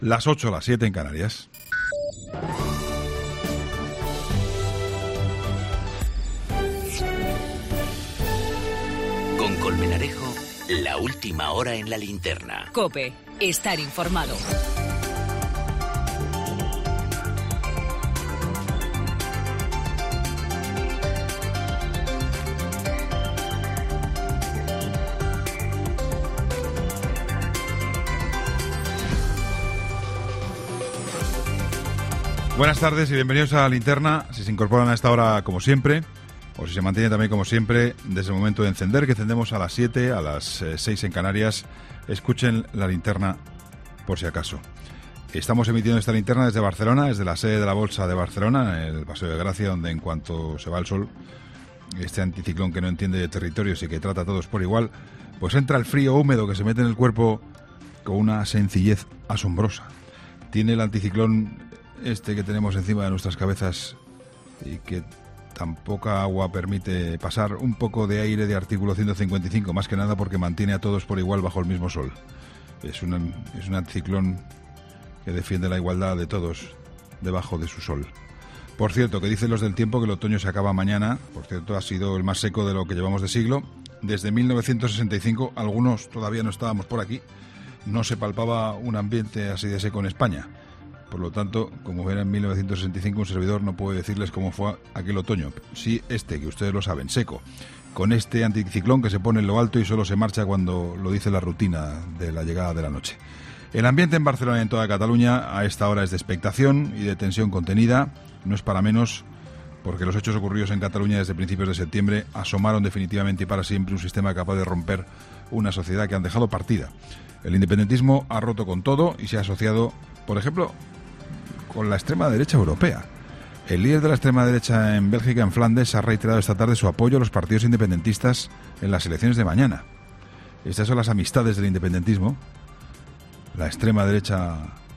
Las 8, las 7 en Canarias. Con Colmenarejo, la última hora en la linterna. COPE, estar informado. Buenas tardes y bienvenidos a la linterna. Si se incorporan a esta hora como siempre, o si se mantiene también como siempre, desde el momento de encender, que encendemos a las 7, a las 6 en Canarias, escuchen la linterna por si acaso. Estamos emitiendo esta linterna desde Barcelona, desde la sede de la Bolsa de Barcelona, en el Paseo de Gracia, donde en cuanto se va el sol, este anticiclón que no entiende de territorios y que trata a todos por igual, pues entra el frío húmedo que se mete en el cuerpo con una sencillez asombrosa. Tiene el anticiclón este que tenemos encima de nuestras cabezas y que tan poca agua permite pasar, un poco de aire de artículo 155, más que nada porque mantiene a todos por igual bajo el mismo sol. Es un anticiclón que defiende la igualdad de todos debajo de su sol. Por cierto, que dicen los del tiempo que el otoño se acaba mañana. Por cierto, ha sido el más seco de lo que llevamos de siglo. Desde 1965, algunos todavía no estábamos por aquí, no se palpaba un ambiente así de seco en España. Por lo tanto, como era en 1965, un servidor no puede decirles cómo fue aquel otoño. Sí, que ustedes lo saben, seco. Con este anticiclón que se pone en lo alto y solo se marcha cuando lo dice la rutina de la llegada de la noche. El ambiente en Barcelona y en toda Cataluña a esta hora es de expectación y de tensión contenida. No es para menos, porque los hechos ocurridos en Cataluña desde principios de septiembre asomaron definitivamente y para siempre un sistema capaz de romper una sociedad que han dejado partida. El independentismo ha roto con todo y se ha asociado, por ejemplo, con la extrema derecha europea. El líder de la extrema derecha en Bélgica, en Flandes, ha reiterado esta tarde su apoyo a los partidos independentistas en las elecciones de mañana. Estas son las amistades del independentismo. La extrema derecha,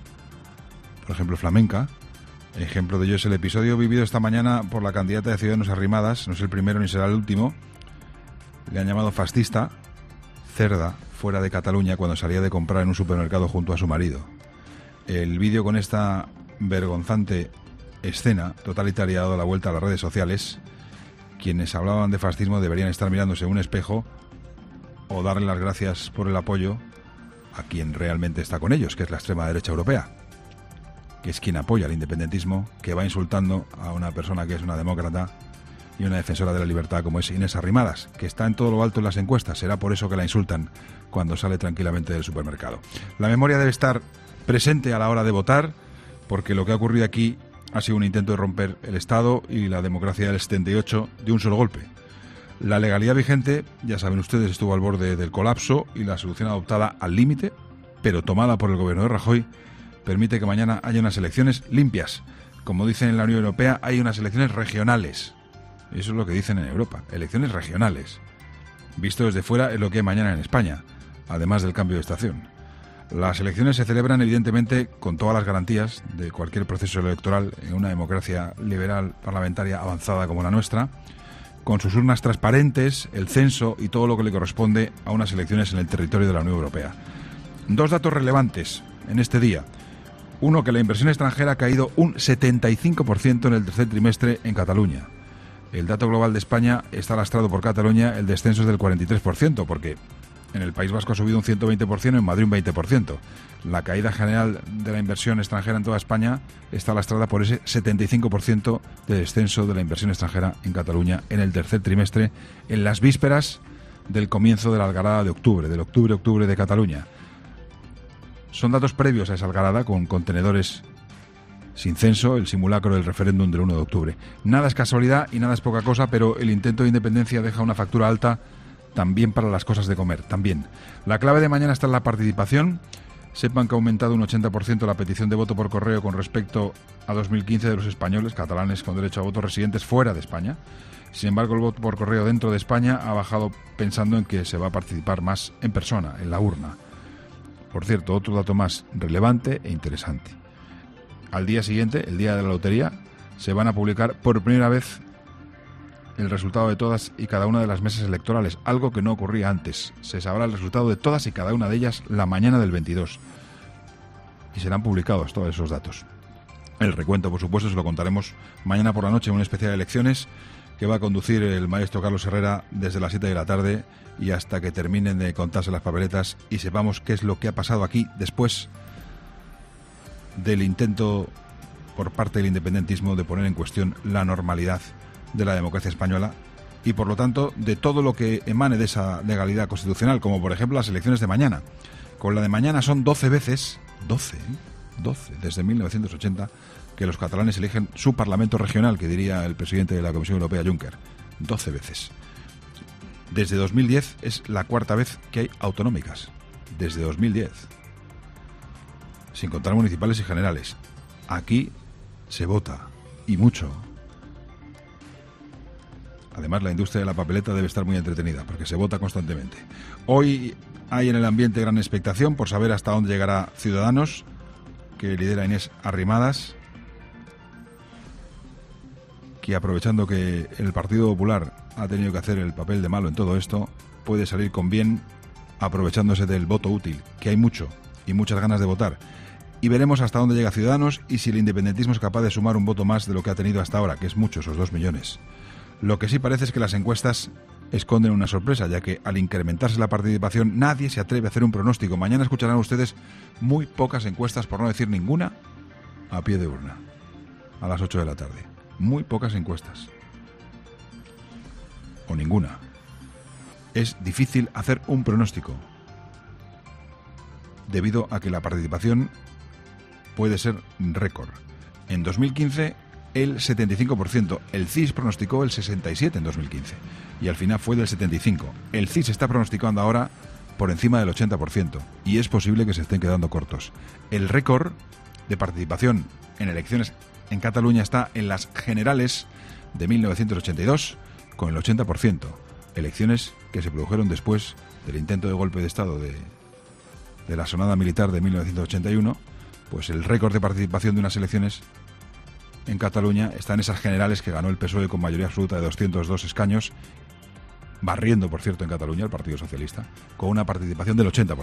por ejemplo, flamenca. Ejemplo de ello es el episodio vivido esta mañana por la candidata de Ciudadanos Arrimadas. No es el primero ni será el último. Le han llamado fascista, cerda, fuera de Cataluña, cuando salía de comprar en un supermercado junto a su marido. El vídeo con esta vergonzante escena totalitaria ha dado la vuelta a las redes sociales. Quienes hablaban de fascismo deberían estar mirándose en un espejo o darle las gracias por el apoyo a quien realmente está con ellos, que es la extrema derecha europea, que es quien apoya el independentismo, que va insultando a una persona que es una demócrata y una defensora de la libertad como es Inés Arrimadas, que está en todo lo alto en las encuestas. Será por eso que la insultan cuando sale tranquilamente del supermercado. La memoria debe estar presente a la hora de votar, porque lo que ha ocurrido aquí ha sido un intento de romper el Estado y la democracia del 78 de un solo golpe. La legalidad vigente, ya saben ustedes, estuvo al borde del colapso y la solución adoptada al límite, pero tomada por el gobierno de Rajoy, permite que mañana haya unas elecciones limpias. Como dicen en la Unión Europea, hay unas elecciones regionales. Eso es lo que dicen en Europa, elecciones regionales. Visto desde fuera es lo que hay mañana en España, además del cambio de estación. Las elecciones se celebran evidentemente con todas las garantías de cualquier proceso electoral en una democracia liberal parlamentaria avanzada como la nuestra, con sus urnas transparentes, el censo y todo lo que le corresponde a unas elecciones en el territorio de la Unión Europea. Dos datos relevantes en este día. Uno, que la inversión extranjera ha caído un 75% en el tercer trimestre en Cataluña. El dato global de España está lastrado por Cataluña, el descenso es del 43%, porque en el País Vasco ha subido un 120%, en Madrid un 20%. La caída general de la inversión extranjera en toda España está lastrada por ese 75% de descenso de la inversión extranjera en Cataluña en el tercer trimestre, en las vísperas del comienzo de la algarada de octubre, del octubre de Cataluña. Son datos previos a esa algarada, con contenedores sin censo, el simulacro del referéndum del 1 de octubre. Nada es casualidad y nada es poca cosa, pero el intento de independencia deja una factura alta también para las cosas de comer, también. La clave de mañana está en la participación. Sepan que ha aumentado un 80% la petición de voto por correo con respecto a 2015 de los españoles, catalanes con derecho a voto residentes fuera de España. Sin embargo, el voto por correo dentro de España ha bajado, pensando en que se va a participar más en persona, en la urna. Por cierto, otro dato más relevante e interesante. Al día siguiente, el día de la lotería, se van a publicar por primera vez el resultado de todas y cada una de las mesas electorales, algo que no ocurría antes. Se sabrá el resultado de todas y cada una de ellas la mañana del 22. y serán publicados todos esos datos. El recuento, por supuesto, se lo contaremos mañana por la noche en un especial de elecciones que va a conducir el maestro Carlos Herrera desde las 7 de la tarde y hasta que terminen de contarse las papeletas y sepamos qué es lo que ha pasado aquí después del intento por parte del independentismo de poner en cuestión la normalidad de la democracia española y, por lo tanto, de todo lo que emane de esa legalidad constitucional, como por ejemplo las elecciones de mañana. Con la de mañana son 12 veces, 12 desde 1980, que los catalanes eligen su Parlamento regional, que diría el presidente de la Comisión Europea, Juncker. 12 veces. Desde 2010 es la cuarta vez que hay autonómicas. Desde 2010. Sin contar municipales y generales. Aquí se vota. Y mucho. Además, la industria de la papeleta debe estar muy entretenida, porque se vota constantemente. Hoy hay en el ambiente gran expectación por saber hasta dónde llegará Ciudadanos, que lidera Inés Arrimadas, que aprovechando que el Partido Popular ha tenido que hacer el papel de malo en todo esto, puede salir con bien aprovechándose del voto útil, que hay mucho y muchas ganas de votar. Y veremos hasta dónde llega Ciudadanos y si el independentismo es capaz de sumar un voto más de lo que ha tenido hasta ahora, que es mucho, esos 2 millones. Lo que sí parece es que las encuestas esconden una sorpresa, ya que al incrementarse la participación nadie se atreve a hacer un pronóstico. Mañana escucharán ustedes muy pocas encuestas, por no decir ninguna, a pie de urna, a las 8 de la tarde. Muy pocas encuestas. O ninguna. Es difícil hacer un pronóstico, debido a que la participación puede ser récord. En 2015, el 75%. El CIS pronosticó el 67% en 2015. Y al final fue del 75%. El CIS está pronosticando ahora por encima del 80%. Y es posible que se estén quedando cortos. El récord de participación en elecciones en Cataluña está en las generales de 1982, con el 80%. Elecciones que se produjeron después del intento de golpe de Estado de la sonada militar de 1981. Pues el récord de participación de unas elecciones en Cataluña está en esas generales que ganó el PSOE con mayoría absoluta de 202 escaños, barriendo, por cierto, en Cataluña el Partido Socialista, con una participación del 80%.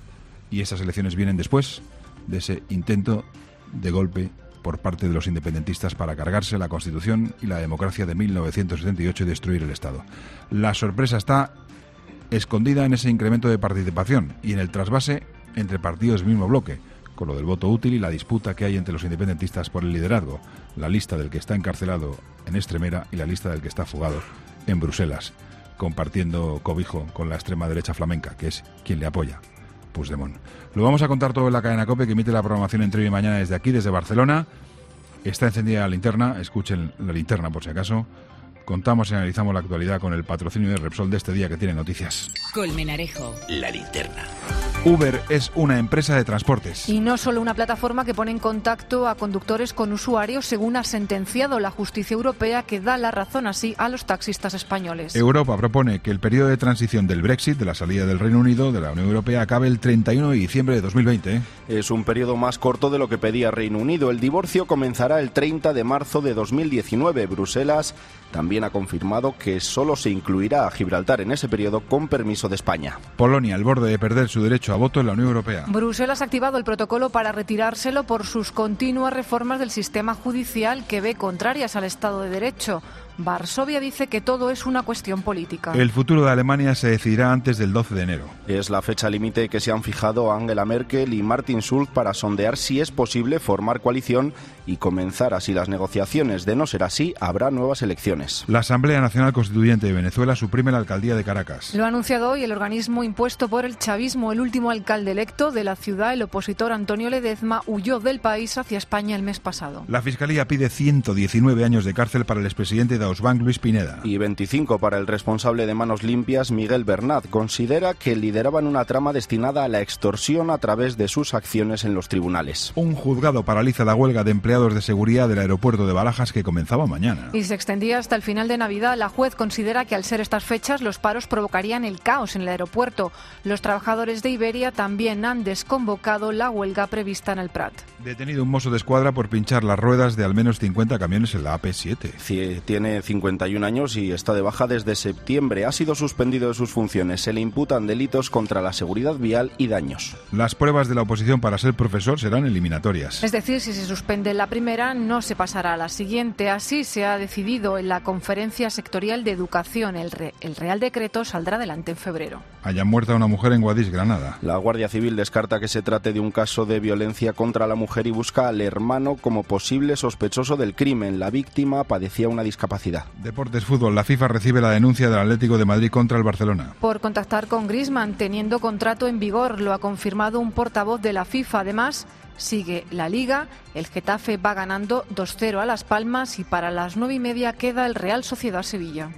Y esas elecciones vienen después de ese intento de golpe por parte de los independentistas para cargarse la Constitución y la democracia de 1978 y destruir el Estado. La sorpresa está escondida en ese incremento de participación y en el trasvase entre partidos del mismo bloque, con lo del voto útil y la disputa que hay entre los independentistas por el liderazgo, la lista del que está encarcelado en Extremera y la lista del que está fugado en Bruselas, compartiendo cobijo con la extrema derecha flamenca, que es quien le apoya, Puigdemont. Lo vamos a contar todo en la cadena COPE, que emite la programación entre hoy y mañana desde aquí, desde Barcelona. Está encendida la linterna, escuchen la linterna por si acaso. Contamos y analizamos la actualidad con el patrocinio de Repsol de este día, que tiene noticias. Colmenarejo. La linterna. Uber es una empresa de transportes. Y no solo una plataforma que pone en contacto a conductores con usuarios, según ha sentenciado la justicia europea, que da la razón así a los taxistas españoles. Europa propone que el periodo de transición del Brexit, de la salida del Reino Unido de la Unión Europea, acabe el 31 de diciembre de 2020. Es un periodo más corto de lo que pedía Reino Unido. El divorcio comenzará el 30 de marzo de 2019. Bruselas también ha confirmado que solo se incluirá a Gibraltar en ese periodo con permiso de España. Polonia, al borde de perder su derecho a voto en la Unión Europea. Bruselas ha activado el protocolo para retirárselo por sus continuas reformas del sistema judicial que ve contrarias al Estado de Derecho. Varsovia dice que todo es una cuestión política. El futuro de Alemania se decidirá antes del 12 de enero. Es la fecha límite que se han fijado Angela Merkel y Martin Schulz para sondear si es posible formar coalición y comenzar así las negociaciones. De no ser así, habrá nuevas elecciones. La Asamblea Nacional Constituyente de Venezuela suprime la alcaldía de Caracas. Lo ha anunciado hoy el organismo impuesto por el chavismo. El último alcalde electo de la ciudad, el opositor Antonio Ledezma, huyó del país hacia España el mes pasado. La Fiscalía pide 119 años de cárcel para el expresidente de Ausbank, Luis Pineda. Y 25 para el responsable de Manos Limpias, Miguel Bernat. Considera que lideraban una trama destinada a la extorsión a través de sus acciones en los tribunales. Un juzgado paraliza la huelga de empleados de seguridad del aeropuerto de Barajas, que comenzaba mañana. Y se extendía hasta el final de Navidad. La juez considera que al ser estas fechas los paros provocarían el caos en el aeropuerto. Los trabajadores de Iberia también han desconvocado la huelga prevista en el Prat. Detenido un mozo de escuadra por pinchar las ruedas de al menos 50 camiones en la AP7. Sí, tiene tiene 51 años y está de baja desde septiembre. Ha sido suspendido de sus funciones. Se le imputan delitos contra la seguridad vial y daños. Las pruebas de la oposición para ser profesor serán eliminatorias. Es decir, si se suspende la primera, no se pasará a la siguiente. Así se ha decidido en la Conferencia Sectorial de Educación. El Real Decreto saldrá adelante en febrero. Hayan muerto a una mujer en Guadix, Granada. La Guardia Civil descarta que se trate de un caso de violencia contra la mujer y busca al hermano como posible sospechoso del crimen. La víctima padecía una discapacidad. Deportes, fútbol. La FIFA recibe la denuncia del Atlético de Madrid contra el Barcelona. Por contactar con Griezmann, teniendo contrato en vigor, lo ha confirmado un portavoz de la FIFA. Además, sigue la Liga. El Getafe va ganando 2-0 a Las Palmas y para las 9:30 queda el Real Sociedad Sevilla.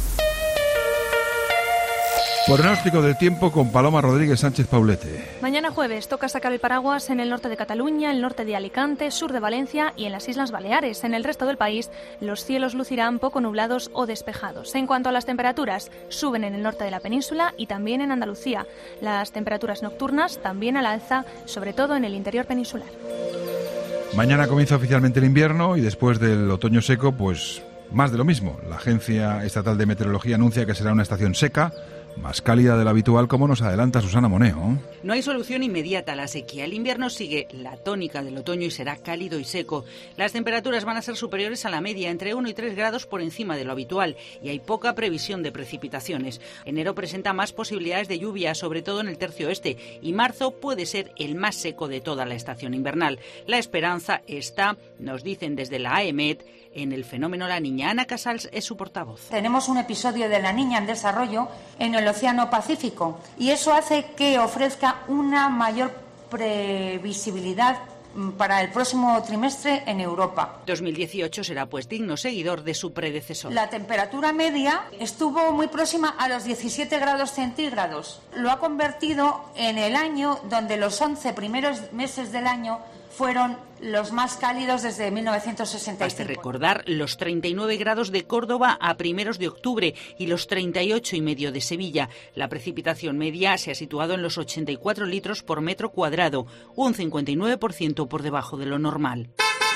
Pronóstico del tiempo con Paloma Rodríguez Sánchez Paulete. Mañana jueves toca sacar el paraguas en el norte de Cataluña, el norte de Alicante, sur de Valencia y en las Islas Baleares. En el resto del país los cielos lucirán poco nublados o despejados. En cuanto a las temperaturas, suben en el norte de la península y también en Andalucía. Las temperaturas nocturnas también al alza, sobre todo en el interior peninsular. Mañana comienza oficialmente el invierno y después del otoño seco, pues más de lo mismo. La Agencia Estatal de Meteorología anuncia que será una estación seca, más cálida de lo habitual, como nos adelanta Susana Moneo. No hay solución inmediata a la sequía. El invierno sigue la tónica del otoño y será cálido y seco. Las temperaturas van a ser superiores a la media, entre 1 y 3 grados por encima de lo habitual, y hay poca previsión de precipitaciones. Enero presenta más posibilidades de lluvia, sobre todo en el tercio oeste, y marzo puede ser el más seco de toda la estación invernal. La esperanza está, nos dicen desde la AEMET, en el fenómeno La Niña. Ana Casals es su portavoz. Tenemos un episodio de La Niña en desarrollo en el Océano Pacífico y eso hace que ofrezca una mayor previsibilidad para el próximo trimestre en Europa. 2018 será pues digno seguidor de su predecesor. La temperatura media estuvo muy próxima a los 17 grados centígrados. Lo ha convertido en el año donde los 11 primeros meses del año fueron los más cálidos desde 1965. Basta recordar los 39 grados de Córdoba a primeros de octubre y los 38,5 de Sevilla. La precipitación media se ha situado en los 84 litros por metro cuadrado, un 59% por debajo de lo normal.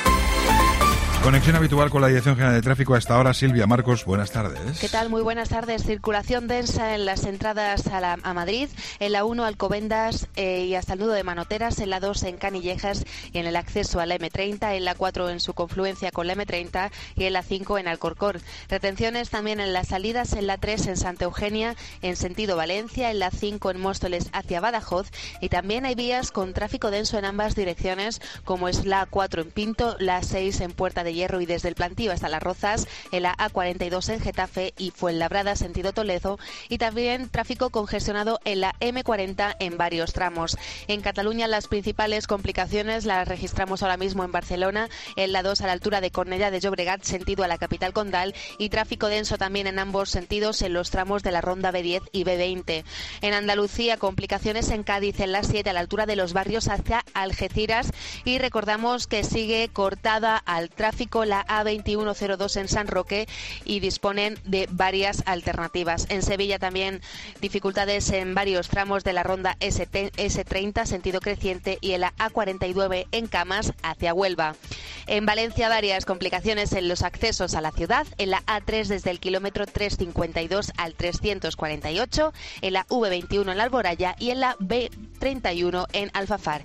Conexión habitual con la Dirección General de Tráfico a esta hora. Silvia Marcos, buenas tardes. ¿Qué tal? Muy buenas tardes. Circulación densa en las entradas a Madrid, en la 1 Alcobendas y hasta el nudo de Manoteras, en la 2 en Canillejas y en el acceso a la M30, en la 4 en su confluencia con la M30 y en la 5 en Alcorcón. Retenciones también en las salidas, en la 3 en Santa Eugenia, en sentido Valencia, en la 5 en Móstoles hacia Badajoz y también hay vías con tráfico denso en ambas direcciones, como es la 4 en Pinto, la 6 en Puerta de Hierro y desde el Plantío hasta Las Rozas, en la A42 en Getafe y Fuenlabrada sentido Toledo y también tráfico congestionado en la M40 en varios tramos. En Cataluña las principales complicaciones las registramos ahora mismo en Barcelona, en la 2 a la altura de Cornellà de Llobregat sentido a la capital condal y tráfico denso también en ambos sentidos en los tramos de la ronda B10 y B20. En Andalucía complicaciones en Cádiz en la 7 a la altura de los barrios hacia Algeciras y recordamos que sigue cortada al tráfico la A2102 en San Roque y disponen de varias alternativas. En Sevilla también dificultades en varios tramos de la ronda S30 sentido creciente y en la A49 en Camas hacia Huelva. En Valencia varias complicaciones en los accesos a la ciudad, en la A3 desde el kilómetro 352 al 348, en la V21 en la Alboraya y en la B31 en Alfafar.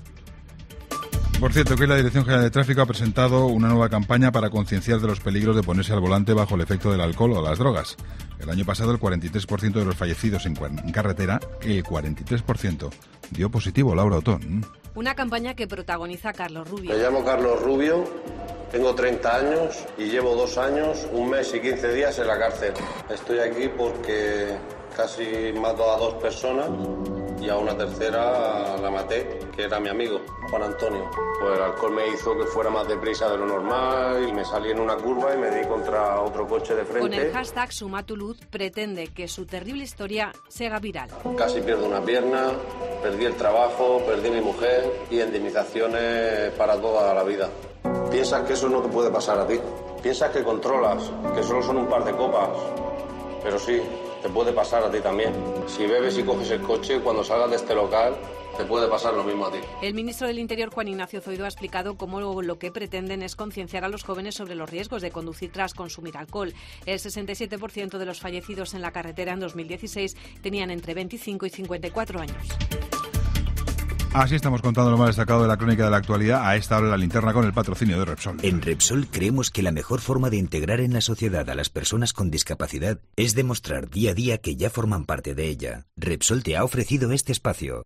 Por cierto, que la Dirección General de Tráfico ha presentado una nueva campaña para concienciar de los peligros de ponerse al volante bajo el efecto del alcohol o las drogas. El año pasado el 43% de los fallecidos en carretera, el 43%, dio positivo. Laura Otón. Una campaña que protagoniza Carlos Rubio. Me llamo Carlos Rubio, tengo 30 años y llevo 2 años, 1 mes y 15 días en la cárcel. Estoy aquí porque casi mato a 2 personas y a una tercera la maté, que era mi amigo, Juan Antonio. Pues el alcohol me hizo que fuera más deprisa de lo normal y me salí en una curva y me di contra otro coche de frente. Con el hashtag Sumatuluz pretende que su terrible historia se haga viral. Casi pierdo una pierna, perdí el trabajo, perdí mi mujer y indemnizaciones para toda la vida. Piensas que eso no te puede pasar a ti. Piensas que controlas, que solo son un par de copas. Pero sí, te puede pasar a ti también. Si bebes y coges el coche, cuando salgas de este local, te puede pasar lo mismo a ti. El ministro del Interior, Juan Ignacio Zoido, ha explicado cómo lo que pretenden es concienciar a los jóvenes sobre los riesgos de conducir tras consumir alcohol. El 67% de los fallecidos en la carretera en 2016 tenían entre 25 y 54 años. Así estamos contando lo más destacado de la crónica de la actualidad a esta hora en la linterna con el patrocinio de Repsol. En Repsol creemos que la mejor forma de integrar en la sociedad a las personas con discapacidad es demostrar día a día que ya forman parte de ella. Repsol te ha ofrecido este espacio.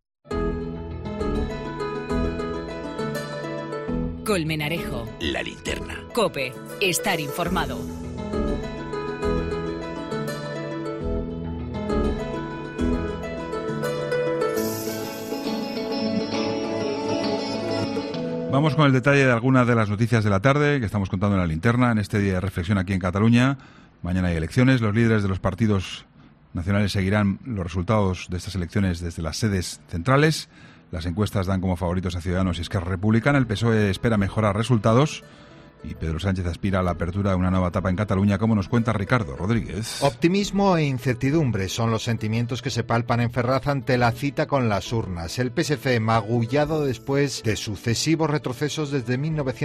Colmenarejo. La linterna. COPE. Estar informado. Vamos con el detalle de algunas de las noticias de la tarde que estamos contando en la linterna en este día de reflexión aquí en Cataluña. Mañana hay elecciones. Los líderes de los partidos nacionales seguirán los resultados de estas elecciones desde las sedes centrales. Las encuestas dan como favoritos a Ciudadanos y Esquerra Republicana. El PSOE espera mejorar resultados y Pedro Sánchez aspira a la apertura de una nueva etapa en Cataluña, como nos cuenta Ricardo Rodríguez. Optimismo e incertidumbre son los sentimientos que se palpan en Ferraz ante la cita con las urnas. El PSC, magullado después de sucesivos retrocesos desde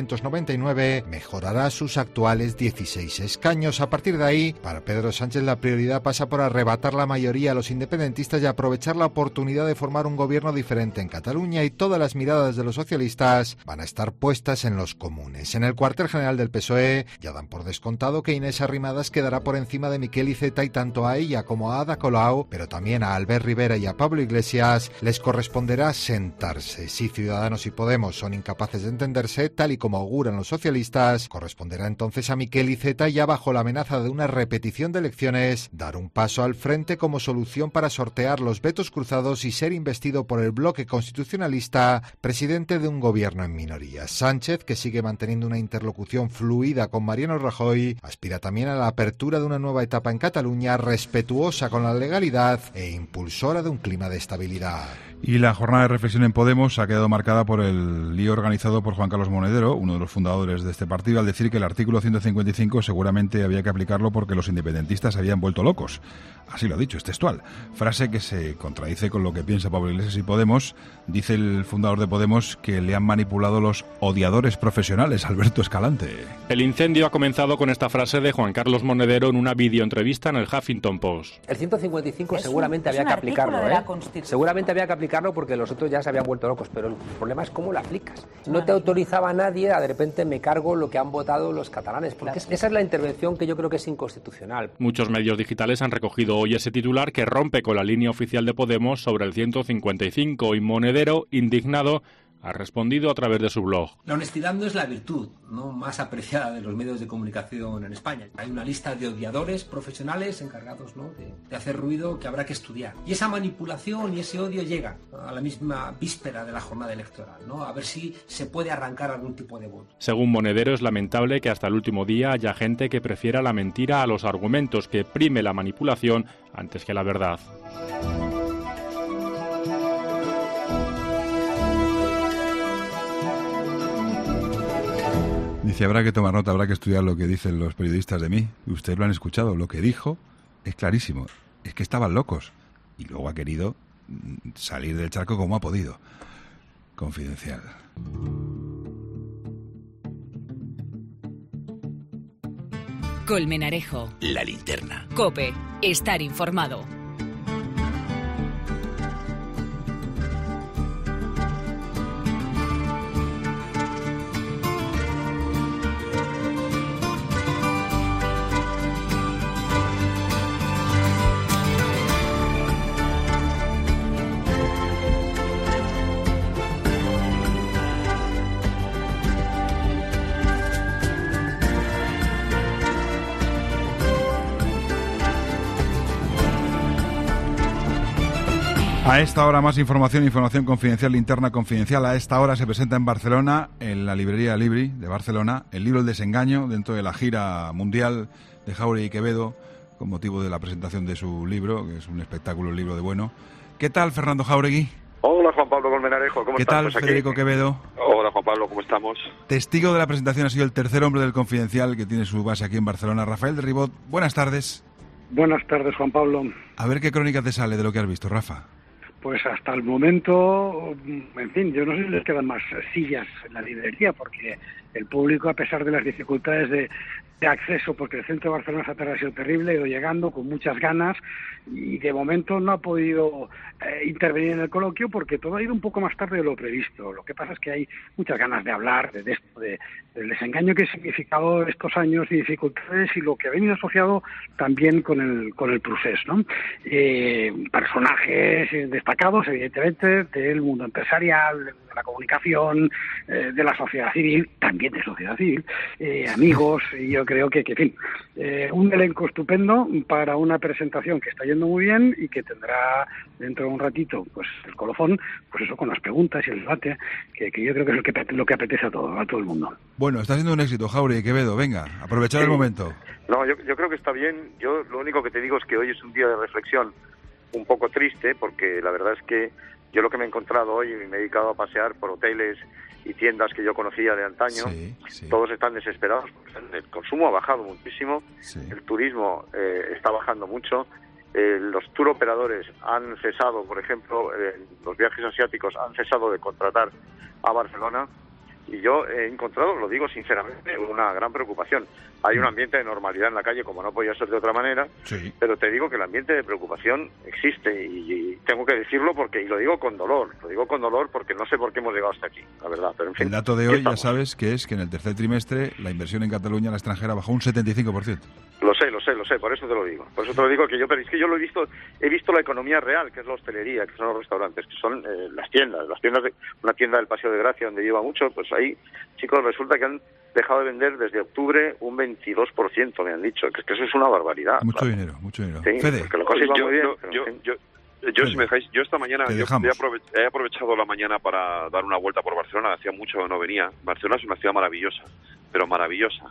1999, mejorará sus actuales 16 escaños. A partir de ahí, para Pedro Sánchez la prioridad pasa por arrebatar la mayoría a los independentistas y aprovechar la oportunidad de formar un gobierno diferente en Cataluña, y todas las miradas de los socialistas van a estar puestas en los comunes. En el cuartel general del PSOE ya dan por descontado que Inés Arrimadas quedará por encima de Miquel Iceta, y tanto a ella como a Ada Colau, pero también a Albert Rivera y a Pablo Iglesias, les corresponderá sentarse. Si Ciudadanos y Podemos son incapaces de entenderse, tal y como auguran los socialistas, corresponderá entonces a Miquel Iceta, ya bajo la amenaza de una repetición de elecciones, dar un paso al frente como solución para sortear los vetos cruzados y ser investido por el bloque constitucionalista presidente de un gobierno en minoría. Sánchez, que sigue manteniendo una interlocución fluida con Mariano Rajoy, aspira también a la apertura de una nueva etapa en Cataluña respetuosa con la legalidad e impulsora de un clima de estabilidad. Y la jornada de reflexión en Podemos ha quedado marcada por el lío organizado por Juan Carlos Monedero, uno de los fundadores de este partido, al decir que el artículo 155 seguramente había que aplicarlo porque los independentistas se habían vuelto locos. Así lo ha dicho, es textual. Frase que se contradice con lo que piensa Pablo Iglesias y Podemos. Dice el fundador de Podemos que le han manipulado los odiadores profesionales, Alberto Escalante. El incendio ha comenzado con esta frase de Juan Carlos Monedero en una videoentrevista en el Huffington Post. El 155 seguramente había que aplicarlo, seguramente había que aplicarlo porque los otros ya se habían vuelto locos, pero el problema es cómo lo aplicas. No te autorizaba nadie a de repente me cargo lo que han votado los catalanes, porque esa es la intervención que yo creo que es inconstitucional. Muchos medios digitales han recogido hoy ese titular que rompe con la línea oficial de Podemos sobre el 155, y Monedero, indignado, ha respondido a través de su blog. La honestidad no es la virtud más apreciada de los medios de comunicación en España. Hay una lista de odiadores profesionales encargados de hacer ruido que habrá que estudiar. Y esa manipulación y ese odio llega a la misma víspera de la jornada electoral, a ver si se puede arrancar algún tipo de voto. Según Monedero, es lamentable que hasta el último día haya gente que prefiera la mentira a los argumentos, que prime la manipulación antes que la verdad. Dice, habrá que tomar nota, habrá que estudiar lo que dicen los periodistas de mí. Y ustedes lo han escuchado. Lo que dijo es clarísimo. Es que estaban locos. Y luego ha querido salir del charco como ha podido. Confidencial. Colmenarejo. La linterna. COPE. Estar informado. A esta hora más información confidencial, linterna confidencial. A esta hora se presenta en Barcelona, en la librería Libri de Barcelona, el libro El desengaño, dentro de la gira mundial de Jáuregui y Quevedo, con motivo de la presentación de su libro, que es un espectáculo, un libro de bueno. ¿Qué tal, Fernando Jáuregui? Hola, Juan Pablo Colmenarejo, ¿cómo estás? ¿Qué tal, Federico Quevedo? Hola, Juan Pablo, ¿cómo estamos? Testigo de la presentación ha sido el tercer hombre del Confidencial, que tiene su base aquí en Barcelona, Rafael de Ribot. Buenas tardes. Buenas tardes, Juan Pablo. A ver qué crónica te sale de lo que has visto, Rafa. Pues hasta el momento, en fin, yo no sé si les quedan más sillas en la librería, porque el público, a pesar de las dificultades de acceso, porque el centro de Barcelona ha sido terrible, ha ido llegando con muchas ganas y de momento no ha podido intervenir en el coloquio porque todo ha ido un poco más tarde de lo previsto. Lo que pasa es que hay muchas ganas de hablar de esto, del desengaño que ha significado estos años y dificultades y lo que ha venido asociado también con el procés, ¿no? Personajes destacados, evidentemente, del mundo empresarial, de la comunicación, de la sociedad civil, también de sociedad civil, amigos, y yo creo que en fin, un elenco estupendo para una presentación que está yendo muy bien y que tendrá dentro de un ratito pues el colofón, pues eso, con las preguntas y el debate, que yo creo que es lo que apetece a todo el mundo. Bueno, está siendo un éxito, Jáuregui y Quevedo, venga, aprovechar el momento. No, yo creo que está bien. Yo lo único que te digo es que hoy es un día de reflexión un poco triste, porque la verdad es que yo lo que me he encontrado hoy, me he dedicado a pasear por hoteles y tiendas que yo conocía de antaño, todos están desesperados, porque el consumo ha bajado muchísimo, el turismo está bajando mucho, los tour operadores han cesado, por ejemplo, los viajes asiáticos han cesado de contratar a Barcelona, y yo he encontrado, lo digo sinceramente, una gran preocupación. Hay un ambiente de normalidad en la calle, como no podía ser de otra manera, pero te digo que el ambiente de preocupación existe y tengo que decirlo y lo digo con dolor porque no sé por qué hemos llegado hasta aquí, la verdad. Pero en fin, el dato de hoy ya sabes que es que en el tercer trimestre la inversión en Cataluña, la extranjera, bajó un 75%. Lo sé, por eso te lo digo. Por eso te lo digo pero es que yo he visto la economía real, que es la hostelería, que son los restaurantes, que son las tiendas una tienda del Paseo de Gracia donde lleva mucho, pues ahí, chicos, resulta que han dejado de vender desde octubre un 22%, me han dicho, que es que eso es una barbaridad. Mucho dinero. Sí, Fede. Porque la cosa iba muy bien. Yo, si me dejáis, yo esta mañana he aprovechado la mañana para dar una vuelta por Barcelona. Hacía mucho que no venía. Barcelona es una ciudad maravillosa, pero maravillosa.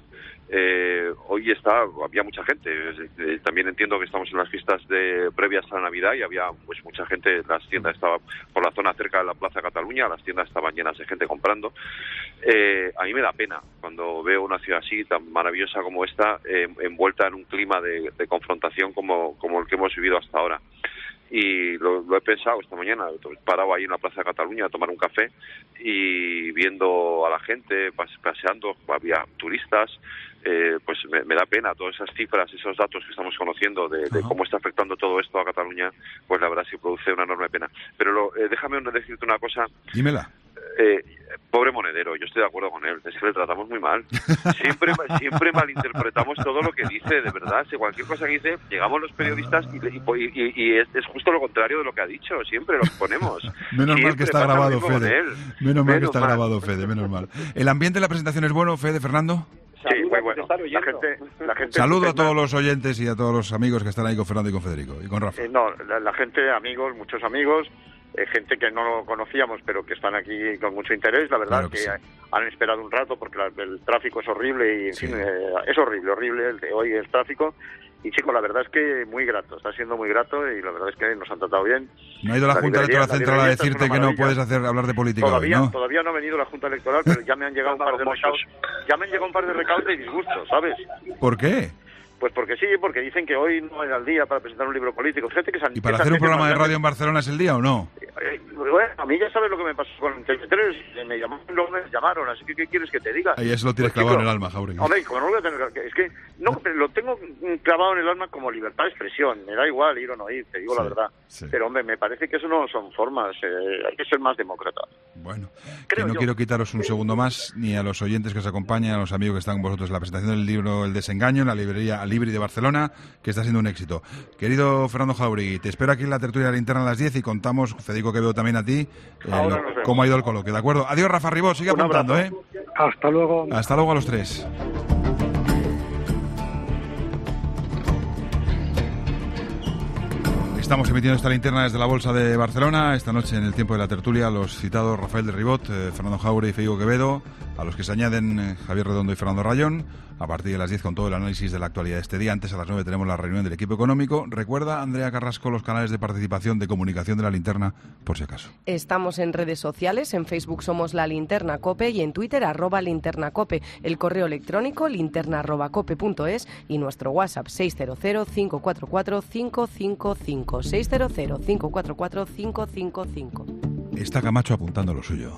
Hoy había mucha gente. También entiendo que estamos en las fiestas previas a la Navidad y había pues mucha gente. Las tiendas estaban por la zona cerca de la Plaza Cataluña, las tiendas estaban llenas de gente comprando. A mí me da pena cuando veo una ciudad así tan maravillosa como esta, envuelta en un clima de confrontación como el que hemos vivido hasta ahora. Y lo he pensado esta mañana, parado ahí en la Plaza de Cataluña a tomar un café y viendo a la gente paseando, había turistas, pues me da pena todas esas cifras, esos datos que estamos conociendo de cómo está afectando todo esto a Cataluña, pues la verdad sí produce una enorme pena. Pero déjame decirte una cosa. Dímela. Pobre Monedero, yo estoy de acuerdo con él, es que le tratamos muy mal. Siempre malinterpretamos todo lo que dice, de verdad. Si cualquier cosa que dice, llegamos los periodistas y es justo lo contrario de lo que ha dicho, siempre lo ponemos. Menos mal que está grabado, Fede. Menos mal que está grabado, Fede, menos mal. ¿El ambiente de la presentación es bueno, Fede, Fernando? Sí, muy bueno. La gente saludo a todos los oyentes y a todos los amigos que están ahí con Fernando y con Federico y con Rafa. La gente, amigos, muchos amigos, gente que no conocíamos pero que están aquí con mucho interés, la verdad, claro que han esperado un rato porque el tráfico es horrible y en fin, es horrible hoy el tráfico. Y chicos, la verdad es que muy grato, está siendo muy grato y la verdad es que nos han tratado bien. ¿No ha ido la Junta Electoral Central a decirte que no puedes hablar de política todavía, hoy, ¿no? Todavía no ha venido la Junta Electoral, pero ya me han llegado un par de recados de disgustos, ¿sabes? ¿Por qué? Pues porque dicen que hoy no era el día para presentar un libro político. Fíjate que ¿Y para hacer un programa de radio en Barcelona es el día o no? Bueno, a mí ya sabes lo que me pasó con TV3, me llamaron, así que ¿qué quieres que te diga? Ahí eso lo tienes clavado en el alma, Jáuregui. Hombre, como no lo voy a tener, es que no, pero lo tengo clavado en el alma como libertad de expresión, me da igual ir o no ir, te digo la verdad. Sí. Pero hombre, me parece que eso no son formas, hay que ser más demócrata. Bueno, quiero quitaros un segundo más, ni a los oyentes que os acompañan, a los amigos que están con vosotros en la presentación del libro El Desengaño, en la librería Alibri de Barcelona, que está siendo un éxito. Querido Fernando Jáuregui, te espero aquí en la tertulia de la Linterna a las 10 y contamos, Federico, que veo también a ti, cómo ha ido el coloquio, ¿de acuerdo? Adiós, Rafa Ribó, sigue apuntando, Hasta luego. Hasta luego a los tres. Estamos emitiendo esta linterna desde la Bolsa de Barcelona. Esta noche, en el tiempo de la tertulia, los citados Rafael de Ribot, Fernando Jáuregui y Federico Quevedo, a los que se añaden Javier Redondo y Fernando Rayón, a partir de las 10 con todo el análisis de la actualidad de este día. Antes, a las 9, tenemos la reunión del equipo económico. Recuerda, Andrea Carrasco, los canales de participación de comunicación de La Linterna, por si acaso. Estamos en redes sociales, en Facebook somos La Linterna COPE y en Twitter @linternacope, el correo electrónico linterna@cope.es y nuestro WhatsApp 600-544-555, 600-544-555. Está Camacho apuntando lo suyo.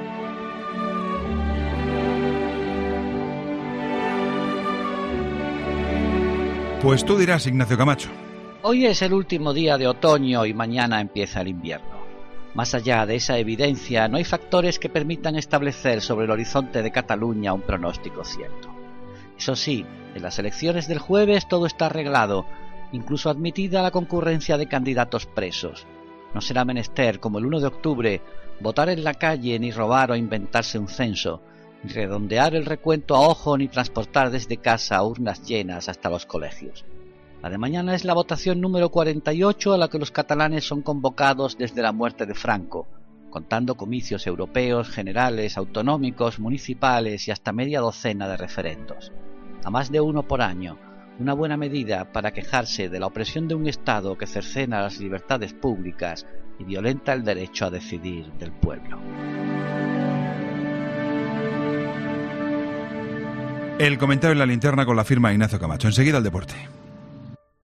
Pues tú dirás, Ignacio Camacho. Hoy es el último día de otoño y mañana empieza el invierno. Más allá de esa evidencia, no hay factores que permitan establecer sobre el horizonte de Cataluña un pronóstico cierto. Eso sí, en las elecciones del jueves todo está arreglado, incluso admitida la concurrencia de candidatos presos. No será menester, como el 1 de octubre, votar en la calle, ni robar o inventarse un censo, ni redondear el recuento a ojo, ni transportar desde casa urnas llenas hasta los colegios. La de mañana es la votación número 48 a la que los catalanes son convocados desde la muerte de Franco, contando comicios europeos, generales, autonómicos, municipales y hasta media docena de referendos. A más de uno por año, una buena medida para quejarse de la opresión de un Estado que cercena las libertades públicas y violenta el derecho a decidir del pueblo. El comentario en La Linterna con la firma de Ignacio Camacho. Enseguida el deporte.